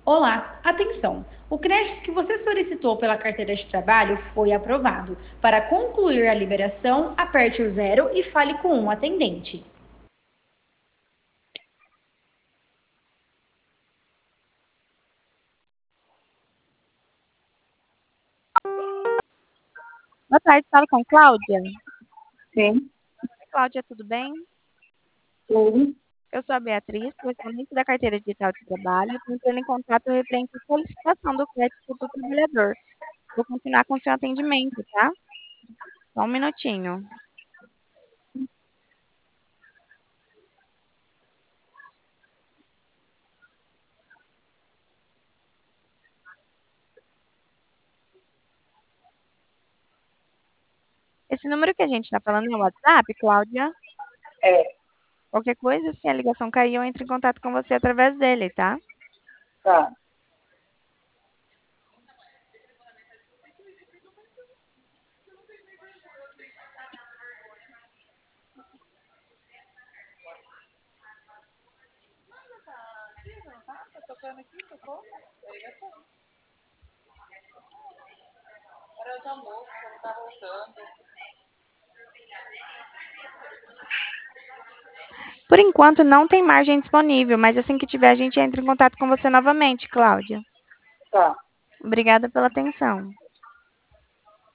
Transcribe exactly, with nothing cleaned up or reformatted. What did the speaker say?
Olá, atenção! O crédito que você solicitou pela carteira de trabalho foi aprovado. Para concluir a liberação, aperte o zero e fale com um atendente. Boa tarde, fala com Cláudia. Sim, Cláudia, tudo bem? tudo. Eu sou a Beatriz, correspondente da carteira digital de trabalho. Estou entrando em contato referente à solicitação do crédito do trabalhador. Vou continuar com o seu atendimento, tá? Só um minutinho. Esse número que a gente está falando é o WhatsApp, Cláudia? É, Qualquer coisa, se a ligação cair, eu entro em contato com você através dele, tá? tá. Por enquanto, não tem margem disponível, mas assim que tiver, a gente entra em contato com você novamente, Cláudia. Tá. Obrigada pela atenção.